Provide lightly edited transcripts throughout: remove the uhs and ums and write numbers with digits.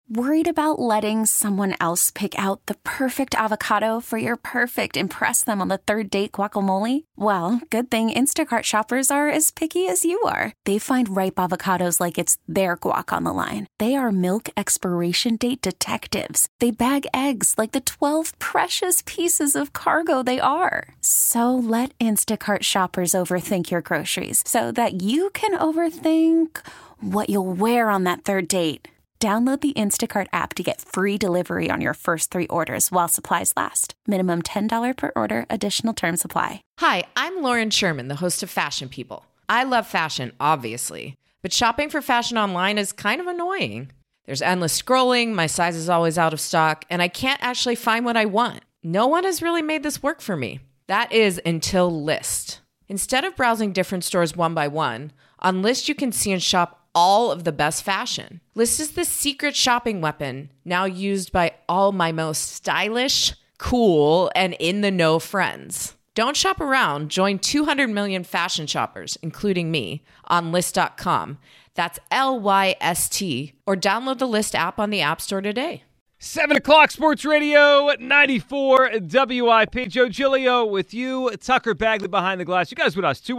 Worried about letting someone else pick out the perfect avocado for your perfect impress them on the third date guacamole? Well, good thing Instacart shoppers are as picky as you are. They find ripe avocados like it's their guac on the line. They are milk expiration date detectives. They bag eggs like the 12 precious pieces of cargo they are. So let Instacart shoppers overthink your groceries so that you can overthink what you'll wear on that third date. Download the Instacart app to get free delivery on your first 3 orders while supplies last. Minimum $10 per order. Additional terms apply. Hi, I'm Lauren Sherman, the host of Fashion People. I love fashion, obviously, but shopping for fashion online is kind of annoying. There's endless scrolling, my size is always out of stock, and I can't actually find what I want. No one has really made this work for me. That is until Lyst. Instead of browsing different stores one by one, on Lyst you can see and shop all of the best fashion. Lyst is the secret shopping weapon now used by all my most stylish, cool, and in-the-know friends. Don't shop around. Join 200 million fashion shoppers, including me, on Lyst.com. That's Lyst, or download the Lyst app on the App Store today. 7 o'clock Sports Radio 94 WIP. Joe Giglio with you. Tucker Bagley behind the glass. You guys with us.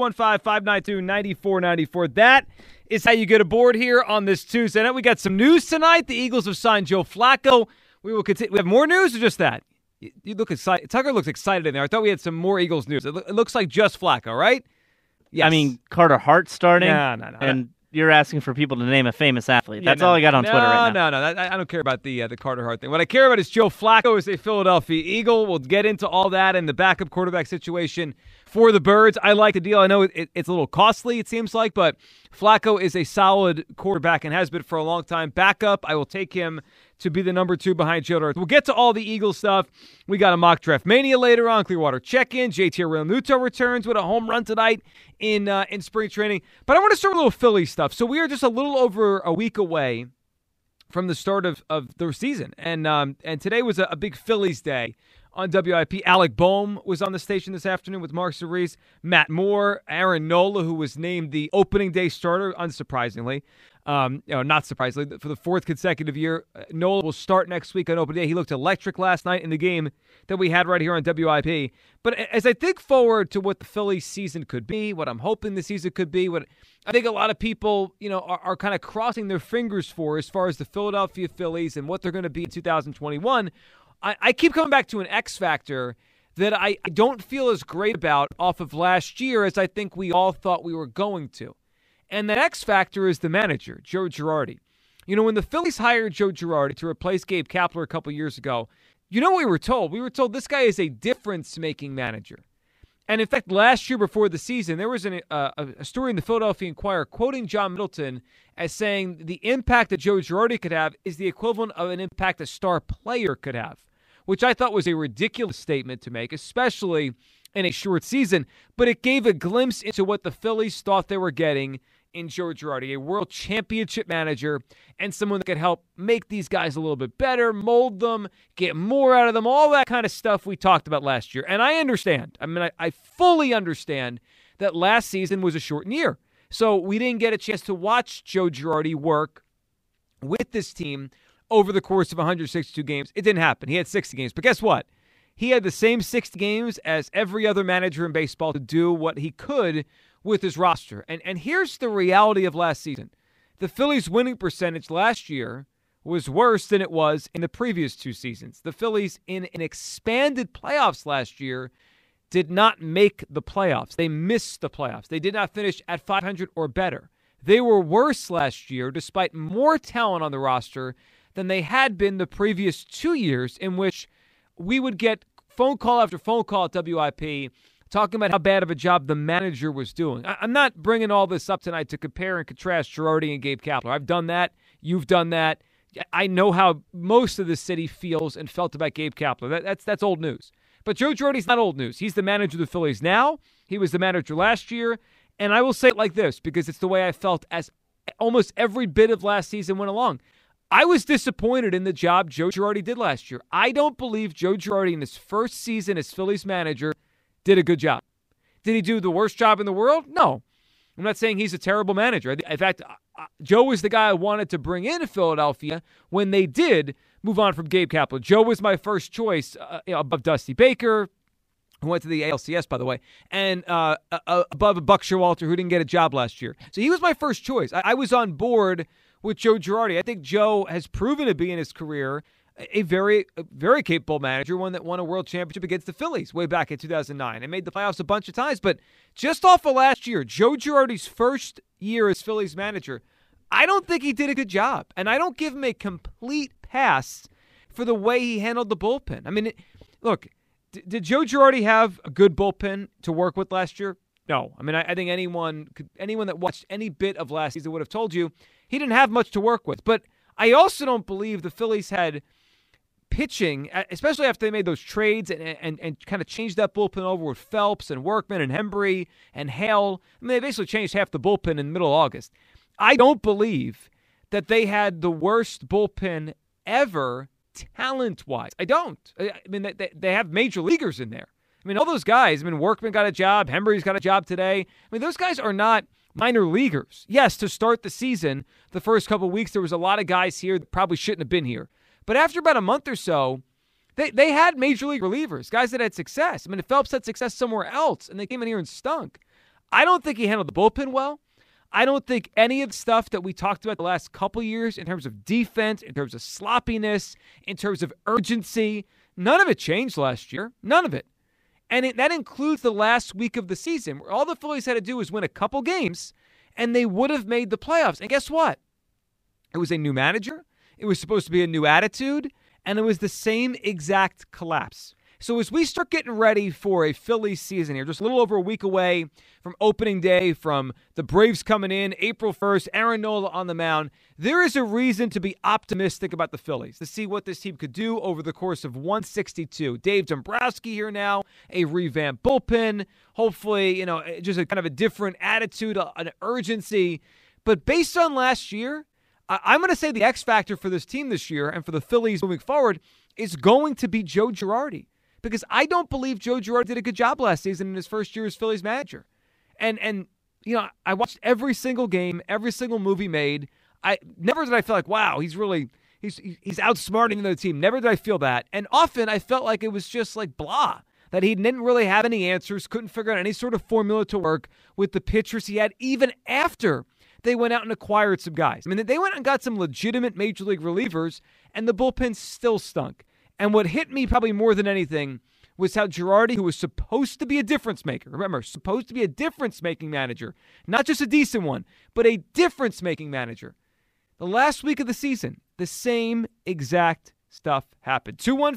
215-592-9494. That is how you get aboard here on this Tuesday night. We got some news tonight. The Eagles have signed Joe Flacco. We will continue. We have more news or just that? You look excited. Tucker looks excited in there. I thought we had some more Eagles news. It looks like just Flacco, right? Yes. I mean, Carter Hart starting. No. And you're asking for people to name a famous athlete. That's all I got on Twitter right now. No. I don't care about the Carter Hart thing. What I care about is Joe Flacco as a Philadelphia Eagle. We'll get into all that and the backup quarterback situation for the Birds. I like the deal. I know it's a little costly, it seems like, but Flacco is a solid quarterback and has been for a long time. Backup, I will take him to be the number 2 behind Joe Dirt. We'll get to all the Eagles stuff. We got a mock draft mania later on. Clearwater check-in. JT Realmuto returns with a home run tonight in spring training. But I want to start with a little Philly stuff. So we are just a little over a week away from the start of the season. And today was a big Phillies day on WIP. Alec Boehm was on the station this afternoon with Mark Cerise, Matt Moore, Aaron Nola, who was named the opening day starter, unsurprisingly. Not surprisingly, for the 4th consecutive year. Nola will start next week on opening day. He looked electric last night in the game that we had right here on WIP. But as I think forward to what the Phillies season could be, what I'm hoping the season could be, what I think a lot of people, are kind of crossing their fingers for as far as the Philadelphia Phillies and what they're going to be in 2021, I keep coming back to an X factor that I don't feel as great about off of last year as I think we all thought we were going to. And that X factor is the manager, Joe Girardi. When the Phillies hired Joe Girardi to replace Gabe Kapler a couple years ago, what we were told? We were told this guy is a difference-making manager. And in fact, last year before the season, there was a story in the Philadelphia Inquirer quoting John Middleton as saying the impact that Joe Girardi could have is the equivalent of an impact a star player could have, which I thought was a ridiculous statement to make, especially in a short season. But it gave a glimpse into what the Phillies thought they were getting in Joe Girardi, a world championship manager and someone that could help make these guys a little bit better, mold them, get more out of them, all that kind of stuff we talked about last year. And I understand. I fully understand that last season was a shortened year. So we didn't get a chance to watch Joe Girardi work with this team over the course of 162 games. It didn't happen. He had 60 games. But guess what? He had the same 60 games as every other manager in baseball to do what he could with his roster. And here's the reality of last season. The Phillies' winning percentage last year was worse than it was in the previous 2 seasons. The Phillies, in an expanded playoffs last year, did not make the playoffs. They missed the playoffs. They did not finish at 500 or better. They were worse last year, despite more talent on the roster than they had been the previous 2 years, in which we would get phone call after phone call at WIP talking about how bad of a job the manager was doing. I'm not bringing all this up tonight to compare and contrast Girardi and Gabe Kapler. I've done that. You've done that. I know how most of the city feels and felt about Gabe Kapler. That's old news. But Joe Girardi's not old news. He's the manager of the Phillies now. He was the manager last year. And I will say it like this, because it's the way I felt as almost every bit of last season went along. I was disappointed in the job Joe Girardi did last year. I don't believe Joe Girardi in his first season as Phillies manager did a good job. Did he do the worst job in the world? No. I'm not saying he's a terrible manager. In fact, Joe was the guy I wanted to bring into Philadelphia when they did move on from Gabe Kapler. Joe was my first choice above Dusty Baker, who went to the ALCS, by the way, and above Buck Showalter, who didn't get a job last year. So he was my first choice. I was on board with Joe Girardi. I think Joe has proven to be in his career a very capable manager, one that won a world championship against the Phillies way back in 2009 and made the playoffs a bunch of times. But just off of last year, Joe Girardi's first year as Phillies manager, I don't think he did a good job. And I don't give him a complete pass for the way he handled the bullpen. I mean, look, did Joe Girardi have a good bullpen to work with last year? No. I mean, I think anyone that watched any bit of last season would have told you he didn't have much to work with. But I also don't believe the Phillies had pitching, especially after they made those trades and kind of changed that bullpen over with Phelps and Workman and Hembree and Hale. I mean, they basically changed half the bullpen in the middle of August. I don't believe that they had the worst bullpen ever talent-wise. I don't. I mean, they have major leaguers in there. I mean, all those guys, Workman got a job. Hembree's got a job today. I mean, those guys are not minor leaguers. Yes, to start the season, the first couple of weeks, there was a lot of guys here that probably shouldn't have been here. But after about a month or so, they had major league relievers, guys that had success. I mean, if Phelps had success somewhere else, and they came in here and stunk. I don't think he handled the bullpen well. I don't think any of the stuff that we talked about the last couple years in terms of defense, in terms of sloppiness, in terms of urgency, none of it changed last year. None of it. And that includes the last week of the season, where all the Phillies had to do was win a couple games, and they would have made the playoffs. And guess what? It was a new manager. It was supposed to be a new attitude, and it was the same exact collapse. So as we start getting ready for a Phillies season here, just a little over a week away from opening day, from the Braves coming in, April 1st, Aaron Nola on the mound, there is a reason to be optimistic about the Phillies, to see what this team could do over the course of 162. Dave Dombrowski here now, a revamped bullpen, hopefully, just a kind of a different attitude, an urgency. But based on last year, I'm going to say the X factor for this team this year and for the Phillies moving forward is going to be Joe Girardi. Because I don't believe Joe Girardi did a good job last season in his first year as Phillies manager. And I watched every single game, every single movie made. Never did I feel like, wow, he's outsmarting the team. Never did I feel that. And often I felt like it was just like blah, that he didn't really have any answers, couldn't figure out any sort of formula to work with the pitchers he had, even after they went out and acquired some guys. I mean, they went and got some legitimate major league relievers, and the bullpen still stunk. And what hit me probably more than anything was how Girardi, who was supposed to be a difference maker, remember, supposed to be a difference-making manager, not just a decent one, but a difference-making manager. The last week of the season, the same exact stuff happened.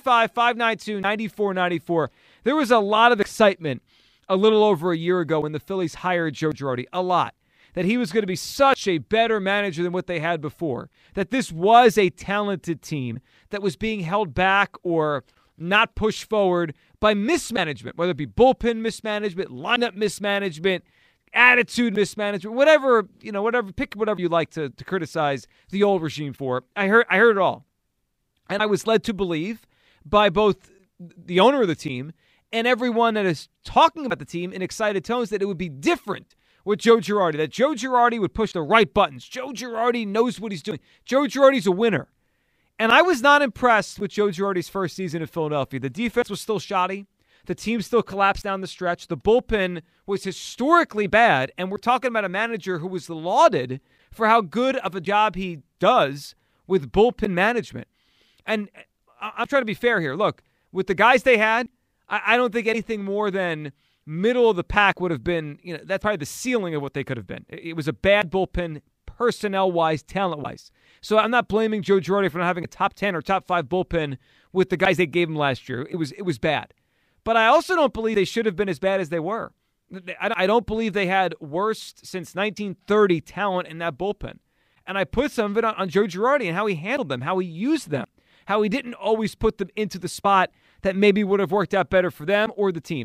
215-592-9494. There was a lot of excitement a little over a year ago when the Phillies hired Joe Girardi. A lot. That he was going to be such a better manager than what they had before. That this was a talented team that was being held back or not pushed forward by mismanagement, whether it be bullpen mismanagement, lineup mismanagement, attitude mismanagement, whatever, pick whatever you like to criticize the old regime for. I heard it all. And I was led to believe by both the owner of the team and everyone that is talking about the team in excited tones that it would be different with Joe Girardi, that Joe Girardi would push the right buttons. Joe Girardi knows what he's doing. Joe Girardi's a winner. And I was not impressed with Joe Girardi's first season in Philadelphia. The defense was still shoddy. The team still collapsed down the stretch. The bullpen was historically bad. And we're talking about a manager who was lauded for how good of a job he does with bullpen management. And I'm trying to be fair here. Look, with the guys they had, I don't think anything more than middle of the pack would have been, that's probably the ceiling of what they could have been. It was a bad bullpen, personnel-wise, talent-wise. So I'm not blaming Joe Girardi for not having a top 10 or top 5 bullpen with the guys they gave him last year. It was bad. But I also don't believe they should have been as bad as they were. I don't believe they had worst since 1930 talent in that bullpen. And I put some of it on Joe Girardi and how he handled them, how he used them, how he didn't always put them into the spot that maybe would have worked out better for them or the team.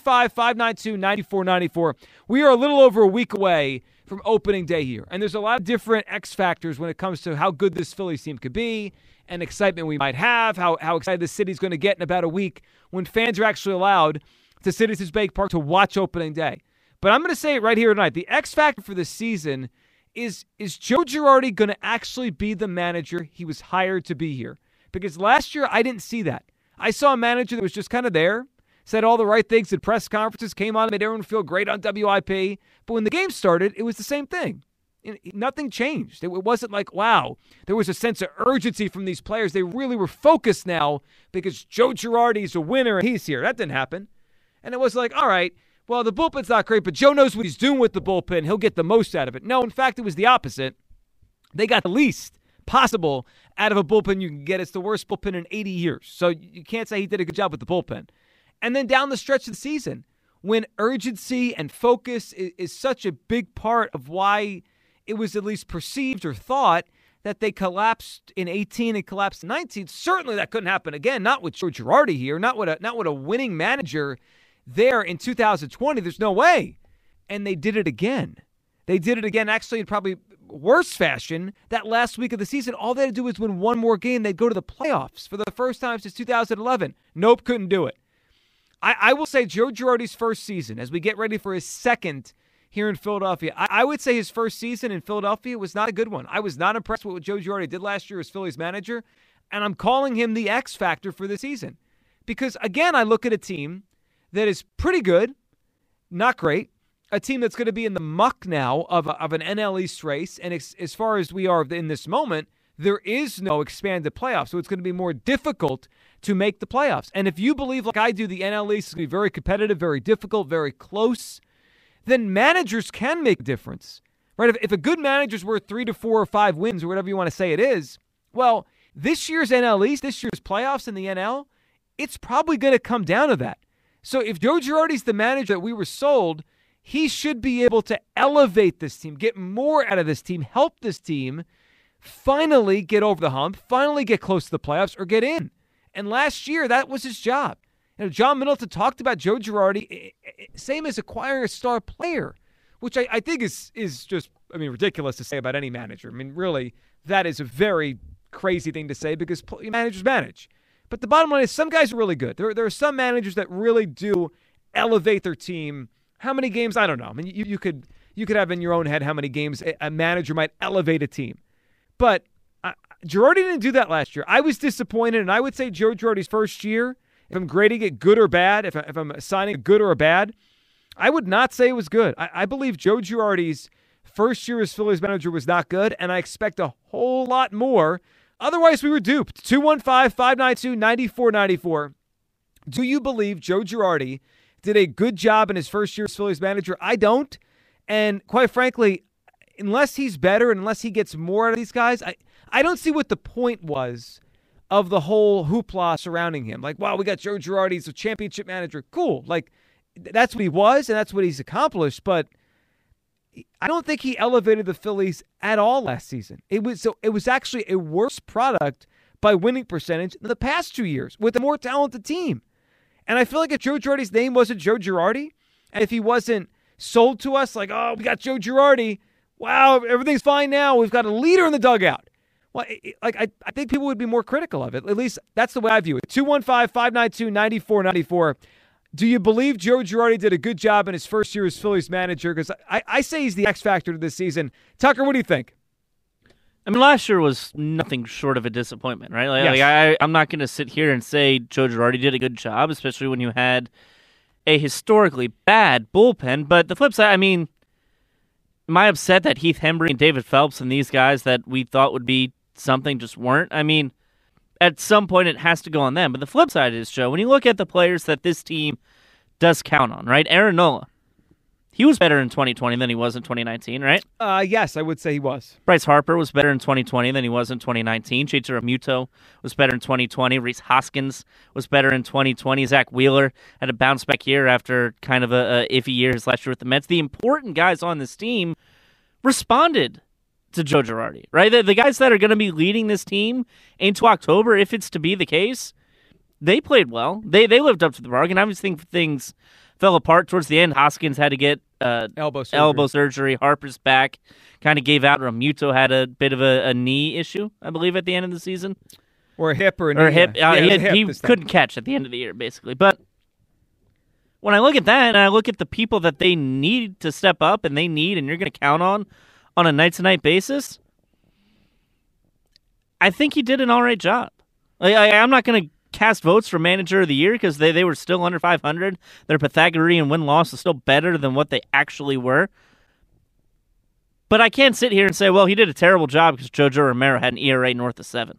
215-592-9494. We are a little over a week away from opening day here. And there's a lot of different X factors when it comes to how good this Phillies team could be and excitement we might have, how excited the city's going to get in about a week when fans are actually allowed to Citizens Bank Park to watch opening day. But I'm going to say it right here tonight. The X factor for this season is Joe Girardi going to actually be the manager he was hired to be here? Because last year, I didn't see that. I saw a manager that was just kind of there, said all the right things at press conferences, came on, made everyone feel great on WIP. But when the game started, it was the same thing. Nothing changed. It wasn't like, wow, there was a sense of urgency from these players. They really were focused now because Joe Girardi's a winner and he's here. That didn't happen. And it was like, all right, well, the bullpen's not great, but Joe knows what he's doing with the bullpen. He'll get the most out of it. No, in fact, it was the opposite. They got the least possible out of a bullpen you can get. It's the worst bullpen in 80 years. So you can't say he did a good job with the bullpen. And then down the stretch of the season, when urgency and focus is such a big part of why it was at least perceived or thought that they collapsed in 18 and collapsed in 19. Certainly that couldn't happen again. Not with Joe Girardi here. Not with a winning manager there in 2020. There's no way. And they did it again. They did it again actually in probably worse fashion that last week of the season. All they had to do was win one more game. They'd go to the playoffs for the first time since 2011. Nope, couldn't do it. I will say Joe Girardi's first season, as we get ready for his second here in Philadelphia, I would say his first season in Philadelphia was not a good one. I was not impressed with what Joe Girardi did last year as Phillies manager, and I'm calling him the X factor for the season. Because, again, I look at a team that is pretty good, not great, a team that's going to be in the muck now of an NL East race, and as far as we are in this moment, there is no expanded playoffs, so it's going to be more difficult to make the playoffs. And if you believe, like I do, the NL East is going to be very competitive, very difficult, very close, then managers can make a difference, right? If a good manager's worth 3 to 4 or 5 wins or whatever you want to say it is, well, this year's NL East, this year's playoffs in the NL, it's probably going to come down to that. So if Joe Girardi's the manager that we were sold, he should be able to elevate this team, get more out of this team, help this team finally get over the hump, finally get close to the playoffs or get in. And last year, that was his job. You know, John Middleton talked about Joe Girardi, same as acquiring a star player, which I think is just, ridiculous to say about any manager. Really, that is a very crazy thing to say because managers manage. But the bottom line is some guys are really good. There are some managers that really do elevate their team. How many games? I don't know. You could have in your own head how many games a manager might elevate a team. But Girardi didn't do that last year. I was disappointed, and I would say Joe Girardi's first year, if I'm grading it good or bad, if I'm assigning a good or a bad, I would not say it was good. I believe Joe Girardi's first year as Phillies manager was not good, and I expect a whole lot more. Otherwise, we were duped. 215-592-9494. Do you believe Joe Girardi did a good job in his first year as Phillies manager? I don't. And quite frankly, unless he's better, unless he gets more out of these guys, I don't see what the point was of the whole hoopla surrounding him. Like, wow, we got Joe Girardi, he's a championship manager. Cool. Like, that's what he was, and that's what he's accomplished. But I don't think he elevated the Phillies at all last season. It was actually a worse product by winning percentage than the past 2 years with a more talented team. And I feel like if Joe Girardi's name wasn't Joe Girardi, and if he wasn't sold to us like, oh, we got Joe Girardi, wow, everything's fine now, we've got a leader in the dugout. Well, I think people would be more critical of it. At least that's the way I view it. 215-592-9494. Do you believe Joe Girardi did a good job in his first year as Phillies manager? Because I say he's the X factor to this season. Tucker, what do you think? Last year was nothing short of a disappointment, right? Yes. I'm not going to sit here and say Joe Girardi did a good job, especially when you had a historically bad bullpen. But the flip side, am I upset that Heath Hembree and David Phelps and these guys that we thought would be something just weren't? At some point it has to go on them. But the flip side is, Joe, when you look at the players that this team does count on, right? Aaron Nola, he was better in 2020 than he was in 2019, right? Yes, I would say he was. Bryce Harper was better in 2020 than he was in 2019. Shigeru Muto was better in 2020. Rhys Hoskins was better in 2020. Zach Wheeler had a bounce-back year after kind of a iffy year his last year with the Mets. The important guys on this team responded to Joe Girardi, right? The guys that are going to be leading this team into October, if it's to be the case, they played well. They lived up to the bargain. I just think things fell apart towards the end. Hoskins had to get elbow surgery. Harper's back, kind of gave out. Muto had a bit of a knee issue, I believe, at the end of the season. Or a hip or a knee. Or a hip. He couldn't catch at the end of the year, basically. But when I look at that and I look at the people that they need to step up and and you're going to count on a night-to-night basis, I think he did an all right job. I'm not going to cast votes for manager of the year because they were still under 500. Their Pythagorean win-loss is still better than what they actually were. But I can't sit here and say, well, he did a terrible job because Jojo Romero had an ERA north of 7.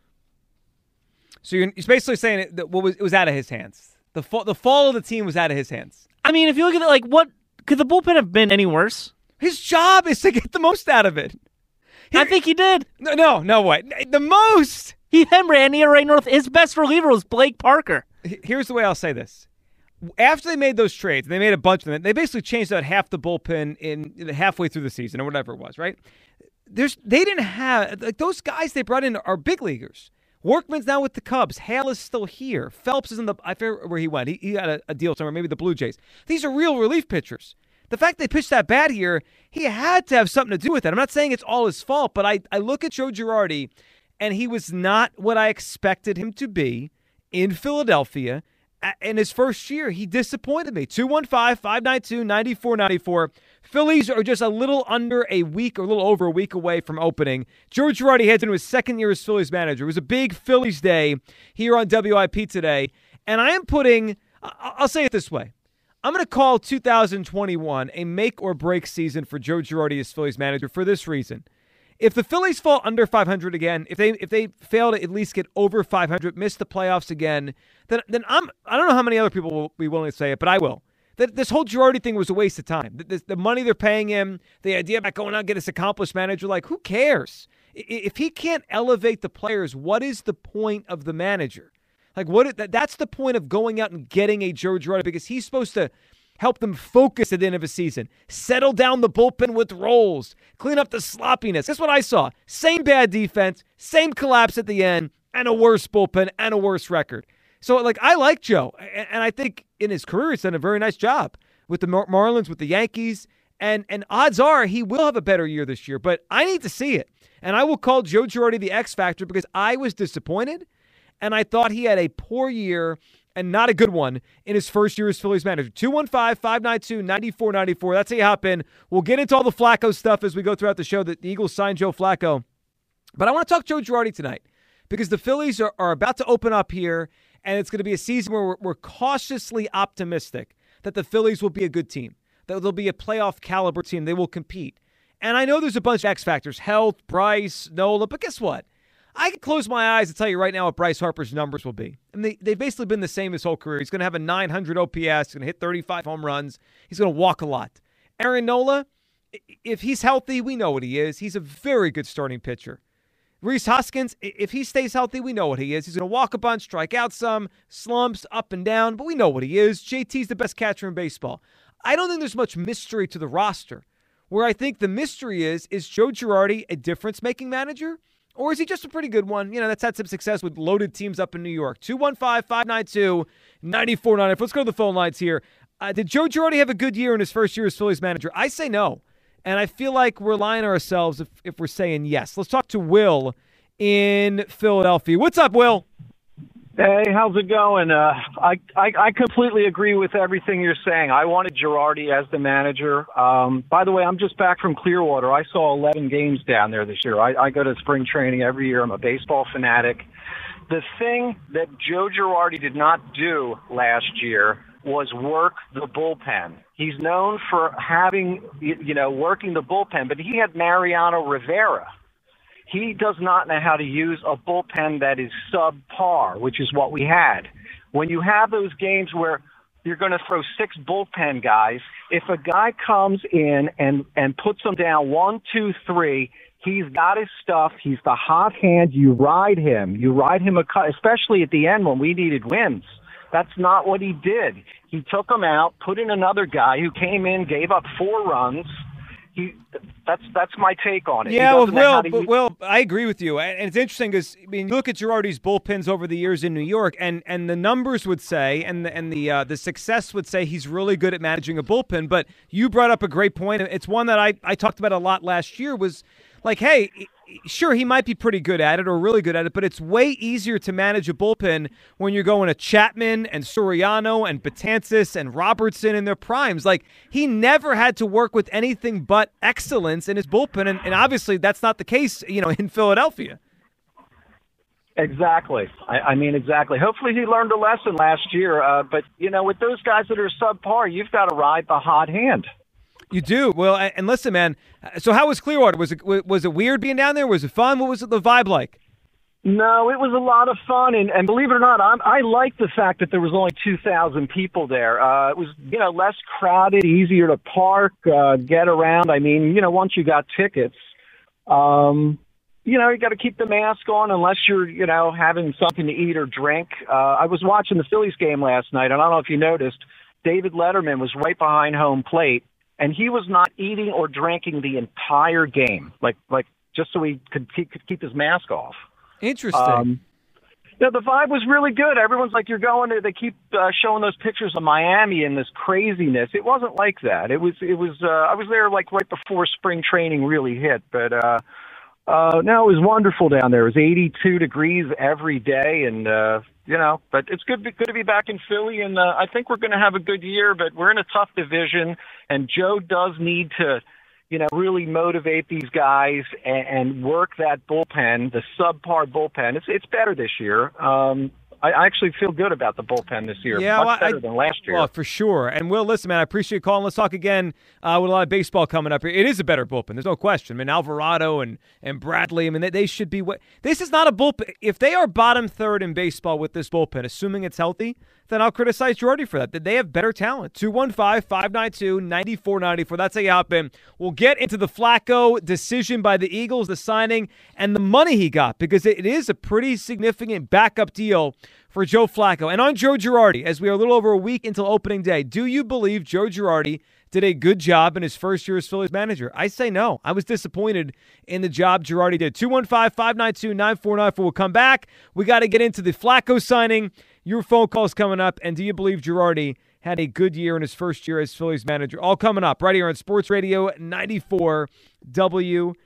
So you're basically saying that it was out of his hands. The fall of the team was out of his hands. I mean, if you look at it, what could the bullpen have been any worse? His job is to get the most out of it. I think he did. No way. The most. He ran ERA north. His best reliever was Blake Parker. Here's the way I'll say this. After they made those trades, they made a bunch of them. They basically changed out half the bullpen in halfway through the season or whatever it was, right? They didn't have those guys they brought in are big leaguers. Workman's now with the Cubs. Hale is still here. Phelps is I forget where he went. He got a deal somewhere, maybe the Blue Jays. These are real relief pitchers. The fact they pitched that bad here, he had to have something to do with it. I'm not saying it's all his fault, but I look at Joe Girardi, and he was not what I expected him to be in Philadelphia. In his first year, he disappointed me. 215-592-9494. Phillies are just a little under a week, or a little over a week away from opening. Joe Girardi heads into his second year as Phillies manager. It was a big Phillies day here on WIP today. And I am I'll say it this way. I'm going to call 2021 a make or break season for Joe Girardi as Phillies manager for this reason. If the Phillies fall under 500 again, if they fail to at least get over 500, miss the playoffs again, then I don't know how many other people will be willing to say it, but I will. That this whole Girardi thing was a waste of time. The money they're paying him, the idea about going out and get this accomplished manager, who cares? If he can't elevate the players, what is the point of the manager? That's the point of going out and getting a Joe Girardi, because he's supposed to help them focus at the end of a season, settle down the bullpen with roles, clean up the sloppiness. That's what I saw. Same bad defense, same collapse at the end, and a worse bullpen and a worse record. So, I like Joe, and I think in his career he's done a very nice job with the Marlins, with the Yankees, and odds are he will have a better year this year, but I need to see it. And I will call Joe Girardi the X factor because I was disappointed, and I thought he had a poor year and not a good one in his first year as Phillies manager. 215-592-9494. That's how you hop in. We'll get into all the Flacco stuff as we go throughout the show. The Eagles signed Joe Flacco. But I want to talk Joe Girardi tonight because the Phillies are about to open up here, and it's going to be a season where we're cautiously optimistic that the Phillies will be a good team, that they'll be a playoff caliber team. They will compete. And I know there's a bunch of X factors, health, Bryce, Nola, but guess what? I can close my eyes and tell you right now what Bryce Harper's numbers will be. And they've basically been the same his whole career. He's going to have a 900 OPS. He's going to hit 35 home runs. He's going to walk a lot. Aaron Nola, if he's healthy, we know what he is. He's a very good starting pitcher. Rhys Hoskins, if he stays healthy, we know what he is. He's going to walk a bunch, strike out some, slumps up and down, but we know what he is. JT's the best catcher in baseball. I don't think there's much mystery to the roster. Where I think the mystery is Joe Girardi a difference-making manager? Or is he just a pretty good one? That's had some success with loaded teams up in New York. 215-592-9494. Let's go to the phone lines here. Did Joe Girardi have a good year in his first year as Phillies manager? I say no. And I feel like we're lying to ourselves if we're saying yes. Let's talk to Will in Philadelphia. What's up, Will? Hey, how's it going? I completely agree with everything you're saying. I wanted Girardi as the manager. By the way, I'm just back from Clearwater. I saw 11 games down there this year. I go to spring training every year. I'm a baseball fanatic. The thing that Joe Girardi did not do last year was work the bullpen. He's known for having, working the bullpen, but he had Mariano Rivera. He does not know how to use a bullpen that is subpar, which is what we had. When you have those games where you're going to throw 6 bullpen guys, if a guy comes in and puts them down 1, 2, 3, he's got his stuff. He's the hot hand. You ride him. Especially at the end when we needed wins. That's not what he did. He took them out, put in another guy who came in, gave up 4 runs. That's my take on it. Yeah, Will, I agree with you. And it's interesting because, you look at Girardi's bullpens over the years in New York, and the numbers would say, and the success would say he's really good at managing a bullpen. But you brought up a great point. It's one that I talked about a lot last year was, hey, sure, he might be pretty good at it or really good at it, but it's way easier to manage a bullpen when you're going to Chapman and Soriano and Betances and Robertson in their primes. Like, he never had to work with anything but excellence in his bullpen, and obviously that's not the case, in Philadelphia. Exactly. I mean, exactly. Hopefully he learned a lesson last year, but, with those guys that are subpar, you've got to ride the hot hand. You do. Well, and listen, man, so how was Clearwater? Was it weird being down there? Was it fun? What was the vibe like? No, it was a lot of fun, and believe it or not, I like the fact that there was only 2,000 people there. It was, less crowded, easier to park, get around. I mean, once you got tickets, you got to keep the mask on unless you're, having something to eat or drink. I was watching the Phillies game last night, and I don't know if you noticed, David Letterman was right behind home plate. And he was not eating or drinking the entire game, like just so he could keep his mask off. Interesting. The vibe was really good. Everyone's like, you're going to. They keep showing those pictures of Miami and this craziness. It wasn't like that. It was. I was there like right before spring training really hit, but no, it was wonderful down there. It was 82 degrees every day, and but it's good to be back in Philly, and I think we're going to have a good year, but we're in a tough division, and Joe does need to, really motivate these guys and work that bullpen, the subpar bullpen. It's better this year. I actually feel good about the bullpen this year. Yeah, much better than last year. Well, for sure. And Will, listen, man, I appreciate you calling. Let's talk again with a lot of baseball coming up here. It is a better bullpen. There's no question. I mean, Alvarado and Bradley, I mean, they should be. This is not a bullpen. If they are bottom third in baseball with this bullpen, assuming it's healthy, then I'll criticize Girardi for that. They have better talent. 215-592-9494. That's how you hop in. We'll get into the Flacco decision by the Eagles, the signing, and the money he got, because it is a pretty significant backup deal for Joe Flacco. And on Joe Girardi, as we are a little over a week until opening day, do you believe Joe Girardi did a good job in his first year as Phillies manager? I say no. I was disappointed in the job Girardi did. 215-592-9494. We'll come back. We got to get into the Flacco signing. Your phone call's coming up. And do you believe Girardi had a good year in his first year as Phillies manager? All coming up right here on Sports Radio 94 WIP.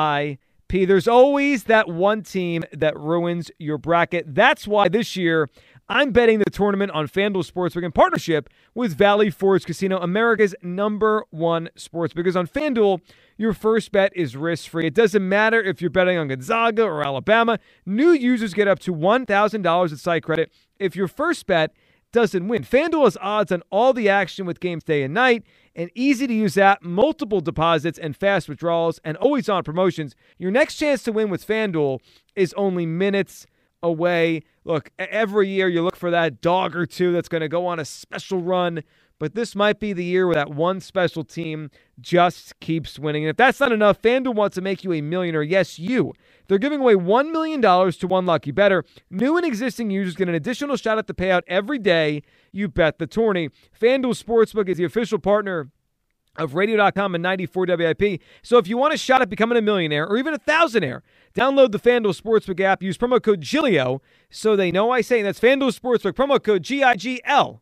There's always that one team that ruins your bracket. That's why this year I'm betting the tournament on FanDuel Sportsbook in partnership with Valley Forge Casino, America's #1 sportsbook. Because on FanDuel, your first bet is risk-free. It doesn't matter if you're betting on Gonzaga or Alabama. New users get up to $1,000 in site credit if your first bet doesn't win. FanDuel has odds on all the action with games day and night, an easy-to-use app, multiple deposits, and fast withdrawals, and always-on promotions. Your next chance to win with FanDuel is only minutes away. Look, every year you look for that dog or two that's going to go on a special run, but this might be the year where that one special team just keeps winning. And if that's not enough, FanDuel wants to make you a millionaire. Yes, you. They're giving away $1 million to one lucky bettor. New and existing users get an additional shot at the payout every day you bet the tourney. FanDuel Sportsbook is the official partner of Radio.com and 94 WIP. So if you want a shot at becoming a millionaire or even a thousandaire, download the FanDuel Sportsbook app. Use promo code GILIO so they know I say that's FanDuel Sportsbook, promo code GIGLIO.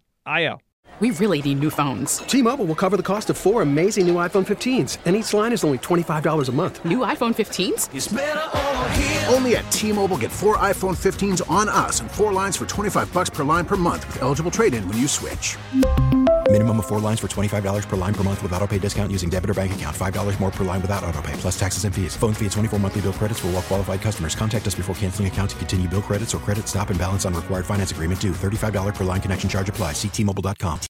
We really need new phones. T-Mobile will cover the cost of 4 amazing new iPhone 15s, and each line is only $25 a month. New iPhone 15s? It's better over here. Only at T-Mobile, get 4 iPhone 15s on us and 4 lines for $25 per line per month with eligible trade-in when you switch. Minimum of 4 lines for $25 per line per month with autopay discount using debit or bank account. $5 more per line without autopay, plus taxes and fees. Phone fee at 24 monthly bill credits for well-qualified customers. Contact us before canceling account to continue bill credits or credit stop and balance on required finance agreement due. $35 per line connection charge applies. See T-Mobile.com.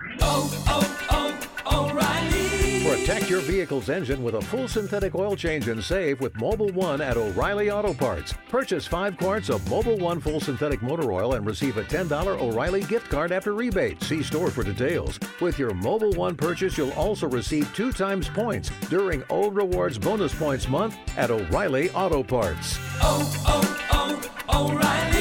O'Reilly. Protect your vehicle's engine with a full synthetic oil change and save with Mobil 1 at O'Reilly Auto Parts. Purchase 5 quarts of Mobil 1 full synthetic motor oil and receive a $10 O'Reilly gift card after rebate. See store for details. With your Mobil 1 purchase, you'll also receive 2 times points during O Rewards Bonus Points Month at O'Reilly Auto Parts. O'Reilly.